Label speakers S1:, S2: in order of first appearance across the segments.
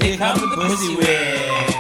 S1: Here comes the pussy whip.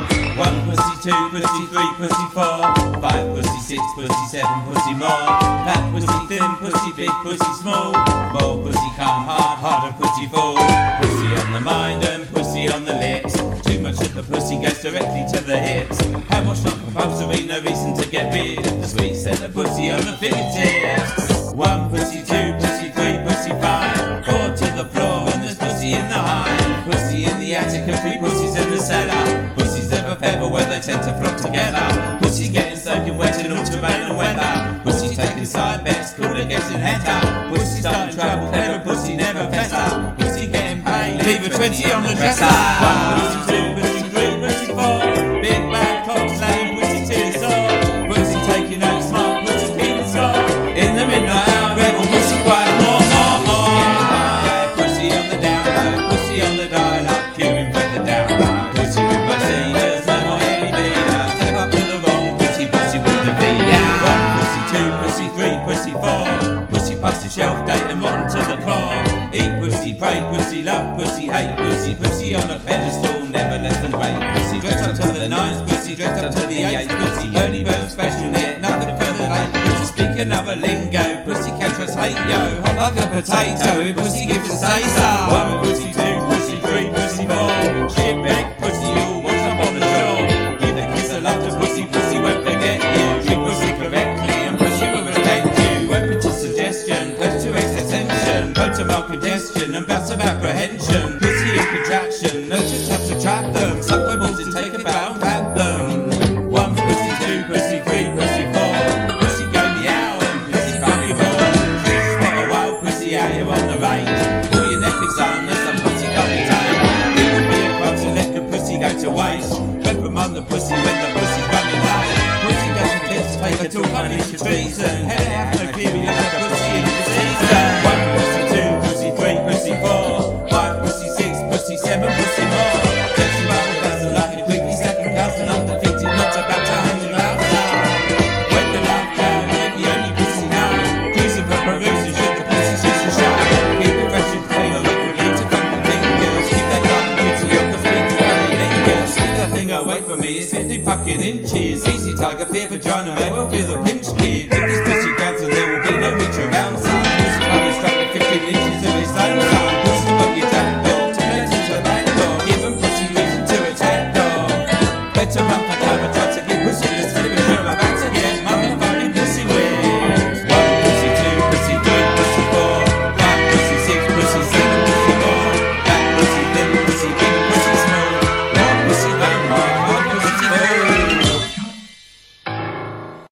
S1: 1 pussy, 2 pussy, 3 pussy, 4, 5 pussy, 6 pussy, 7 pussy more. Fat pussy, thin pussy, big pussy, small. More pussy come hard, harder pussy fall. Pussy on the mind and pussy on the lips. Too much of the pussy goes directly to the hips. How much not compulsory, no reason to get rid of the sweet set of pussy on the fingertips. 1 pussy, 2 pussy, 3 pussy, 5, 4 to the floor and there's pussy in the hive. Pussy in the attic and 3 pussies in the cellar. Pussy's ever feather where they tend to flock together. Pussy getting soaking wet in all terrain and weather. Pussy taking side bets, cooler getting header. Pussy starting trouble, clever pussy never fester. Pussy getting paid, leave a 20 on the dresser. 1 pussy, 2 pussy, 3 pussy, 4, big bad cock slaying pussy to the soul. Pussy taking out smart, pussy keeping score. In the midnight hour, rebel pussy quiet more. Getting high, pussy on the down low, pussy on the dial up, queuing for the down low. Pussy with my seniors, no more heavy beater. Step up to the wrong pussy, pussy with the beater. 1 pussy, 2 pussy, 3 pussy, 4, pussy past the shelf date and rotten to the core. Eat pussy, pray pussy, love pussy, hate pussy. Pussy on a pedestal, never less than great pussy. Dressed up to the nines, pussy, dressed up to the eights, pussy. Early bird special, yet nothing for the late pussy. Speak another lingo, pussy can't translate yo. Hot like a potato, pussy gives a say so. 1 pussy, 2 pussy, 3 pussy, 4, shit big pussy, all what's up on the shore. Give a kiss of love to pussy, pussy won't forget you. Treat pussy correctly and pussy will respect you. Open to suggestion, close to extension, go to malcongestion and bouts of apprehension. Pussy in contraction, no just have to trap them. Suck my balls and take a bow and pat them. 1 pussy, 2 pussy, 3 pussy, 4, pussy go meow and pussy fucking roar. What a wild pussy out here on the range. Pull your neck is on, there's some pussy coming down. It would be a crime to let the pussy go to waste. Reprimand the pussy when the pussy's running late. Pussy doesn't anticipate at all punish your treason. Hell, have no period of the pussy in the season. 1 pussy, 2 pussy, 3 pussy, 4, 5 pussy, 6 pussy, 7 pussy more. Sexy mother doesn't like it quickly, second cousin undefeated, not about to 100 miles an hour. When the love down, you're the only pussy now. Cruising for perusing, should the pussy cease to shout. Keep it fresh and clean, or look at you to come from fingers. Keep that gun pretty up, cause we can carry lingers. Keep that thing away from me, it's 50 fucking inches. Easy tiger, fear vagina, they will feel the pinch kid. If this pussy grabs and there will be no reach around, son. Pussy coming straight at 15 inches of his own son.